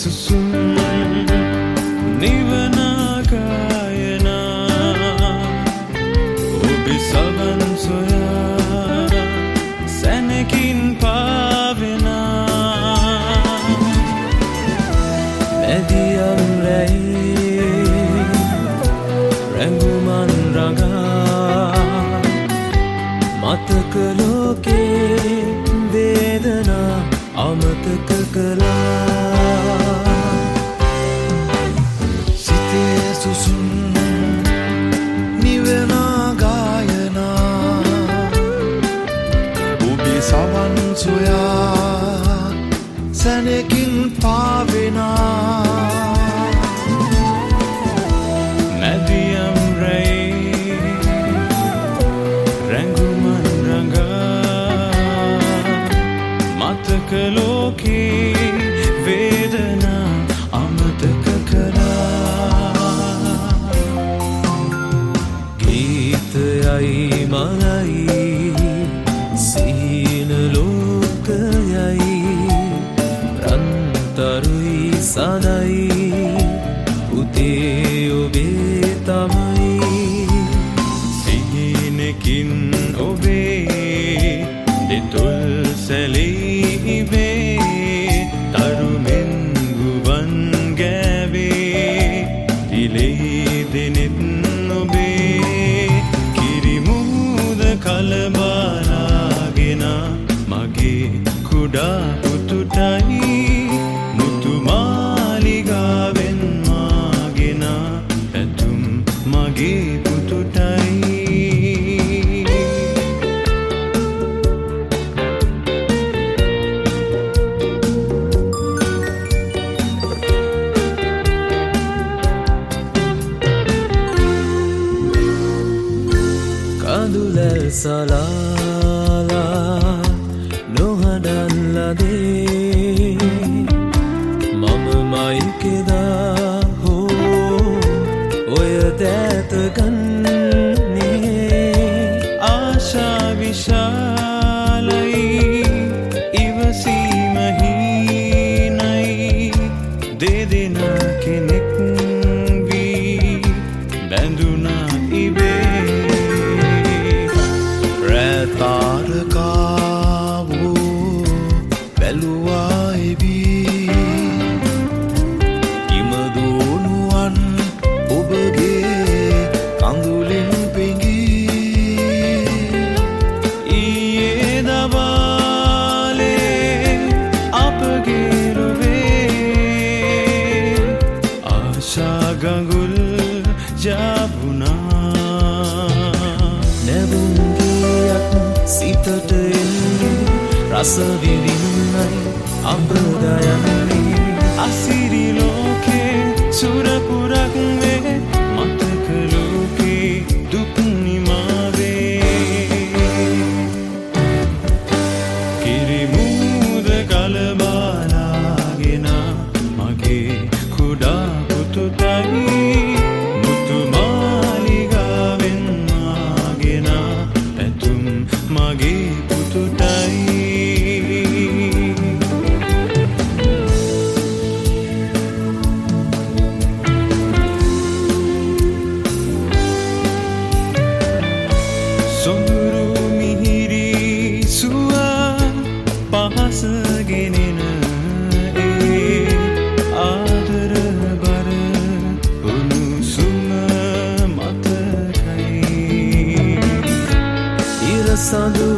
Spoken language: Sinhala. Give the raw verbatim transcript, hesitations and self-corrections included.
සුසුම් නිවන ගායනා ඔබේ සවන් සොයා සැනකින් පාවෙනා මැදියම් රැයි රැඟුමන් රඟා මතක ලෝකේ වේදනා අමතක කළා සිතේ සුසුම් නිවන ගායනා ඔබේ සවන් සොයා සැනකින් පාවෙනා මැදියම් රැයි රැඟුමන් රඟා මතක ලෝකේ වේදනා අමතක කළා ගීතයයි මලයි සීන ලෝකයයි රන්තරුයි සදයි උදේ ඔබේ තමයි සිහිනකින් ඔබේ දෙතොල් සැලීවේ තරුමෙන් ගුවන් ගෑවේ දිලේ දෙනෙත් ඔබේ කිරිමුද කලබලාගෙන මගේ කුඩා පුතුටයි මුතු මාලිගාවෙන් මාගෙන ඇතුම් මගේ පුතුටයි කඳුලැල් සලාලා නොහඬන් ලදේ මම මයිකෙදා හෝ ඔය දෑත ගන්නේ ආශා විශාලයි ඉවසීම හීනයි දෙදෙනා කෙනෙක් වී බැඳුනා ඉබේ තාරකාවෝ බැලුවා එවී ඉමදෝනුවන් ඔබගේ කඳුලින් පෙඟී ඊයේ දවාලේ අපගේ රුවේ ආශා ගඟුල් ජාබුනා සිතට එන්නේ රස විඳින්නයි අපදයන්නේ අසිරි ලෝකේ සුරපුරක් වේ මතක ලෝකේ දුක් නිමාවේ කිරිමුද කලබලාගෙන මගේ කුඩා පුතුටයි මුතු මාලිගාවෙන් මාගෙන ඇතුම් මගේ පුතුටයි සොඳුරු මිහිරි සුව පහස ගෙනෙන ඒ ආදර බර උණුසුම මතකයි ඉර සඳු